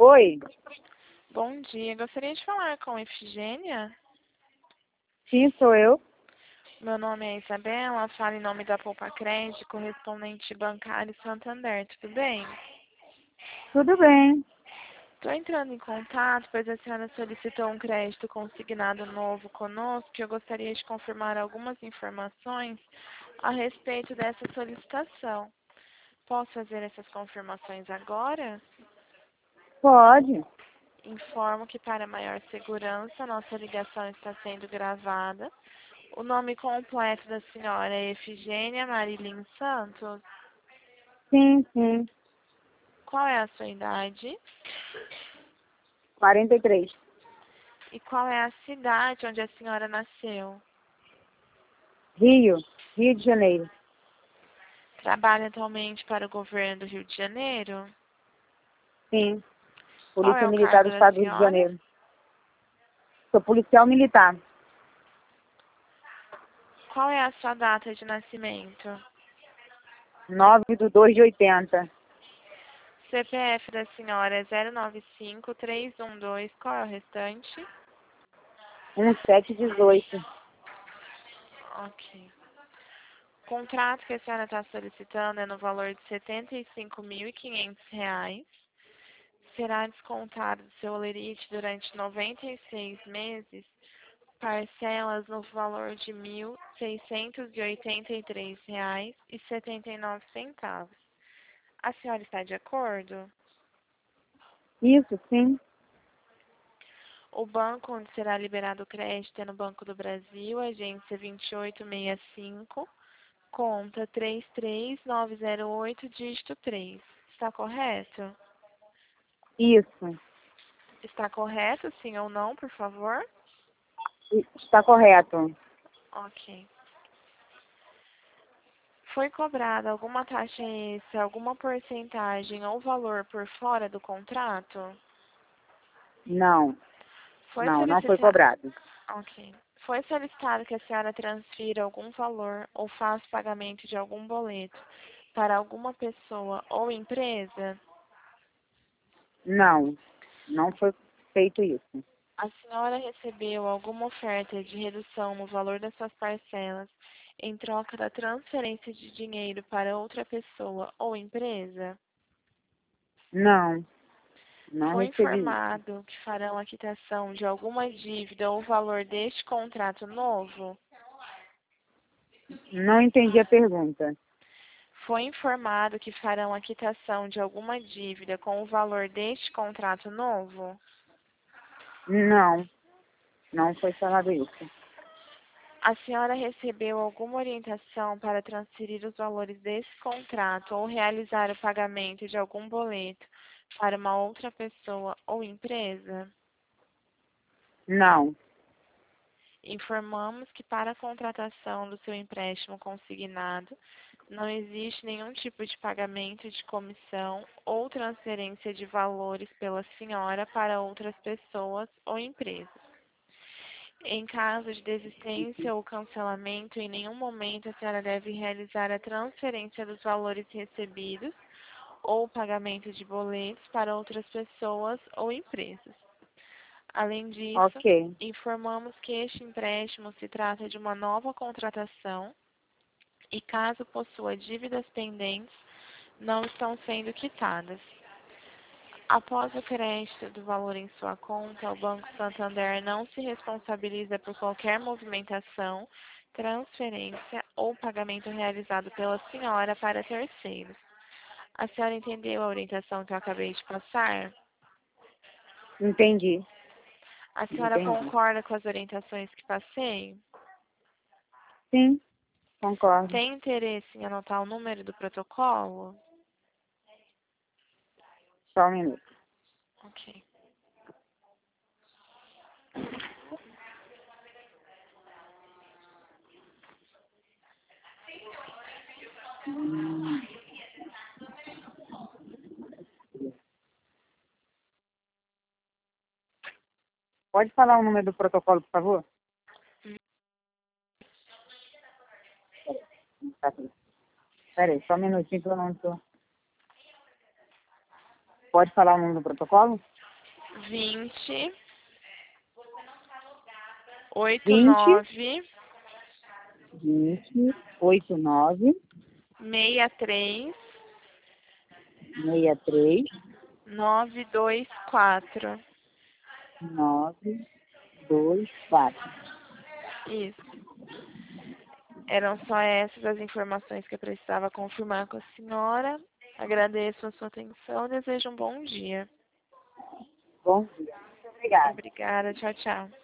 Oi, Bom dia, gostaria de falar com Efigênia. sim, sou eu. Meu nome é Isabela, falo em nome da Poupa Crédito, correspondente bancário Santander, tudo bem? Tudo bem. Estou entrando em contato, pois a senhora solicitou um crédito consignado novo conosco e eu gostaria de confirmar algumas informações a respeito dessa solicitação. Posso fazer essas confirmações agora? Pode. Informo que para maior segurança, nossa ligação está sendo gravada. O nome completo da senhora é Efigênia Marilyn Santos. Sim, sim. Qual é a sua idade? 43. E qual é a cidade onde a senhora nasceu? Rio, Rio de Janeiro. Trabalha atualmente para o governo do Rio de Janeiro? Sim. Qual é Polícia o Militar cargo do da Estado do Rio de senhora? Janeiro. Sou policial militar. Qual é a sua data de nascimento? 9/2/80. CPF da senhora é 095312. Qual é o restante? 1718. Ok. O contrato que a senhora está solicitando é no valor de R$ 75.500. Será descontado do seu holerite durante 96 meses, parcelas no valor de R$ 1.683,79. A senhora está de acordo? Isso, sim. O banco onde será liberado o crédito é no Banco do Brasil, agência 2865, conta 33908, dígito 3. Está correto? Isso. Está correto, sim ou não, por favor? Está correto. Ok. Foi cobrada alguma taxa extra, alguma porcentagem ou valor por fora do contrato? Não. Foi Não foi solicitado. cobrado. Ok. Foi solicitado que a senhora transfira algum valor ou faça pagamento de algum boleto para alguma pessoa ou empresa? Não. Não foi feito isso. A senhora recebeu alguma oferta de redução no valor das suas parcelas em troca da transferência de dinheiro para outra pessoa ou empresa? Não. Não Foi recebi isso. informado que farão a quitação de alguma dívida ou valor deste contrato novo? Não entendi a pergunta. Foi informado que farão a quitação de alguma dívida com o valor deste contrato novo? Não. Não foi falado isso. A senhora recebeu alguma orientação para transferir os valores desse contrato ou realizar o pagamento de algum boleto para uma outra pessoa ou empresa? Não. Informamos que para a contratação do seu empréstimo consignado, não existe nenhum tipo de pagamento de comissão ou transferência de valores pela senhora para outras pessoas ou empresas. Em caso de desistência ou cancelamento, em nenhum momento a senhora deve realizar a transferência dos valores recebidos ou o pagamento de boletos para outras pessoas ou empresas. Além disso, Ok. informamos que este empréstimo se trata de uma nova contratação e, caso possua dívidas pendentes, não estão sendo quitadas. Após o crédito do valor em sua conta, o Banco Santander não se responsabiliza por qualquer movimentação, transferência ou pagamento realizado pela senhora para terceiros. A senhora entendeu a orientação que eu acabei de passar? Entendi. A senhora Entendi. concorda com as orientações que passei? Sim, concordo. Tem interesse em anotar o número do protocolo? Só um minuto. Ok. Pode falar o número do protocolo, por favor? Tá aqui. Peraí, só um minutinho que eu não tô. Pode falar o número do protocolo? 20 20, 89 20, 89, 63 63, 924. 924. Isso. Eram só essas as informações que eu precisava confirmar com a senhora. Agradeço a sua atenção e desejo um bom dia. Bom dia. Muito obrigada. Obrigada. Tchau, tchau.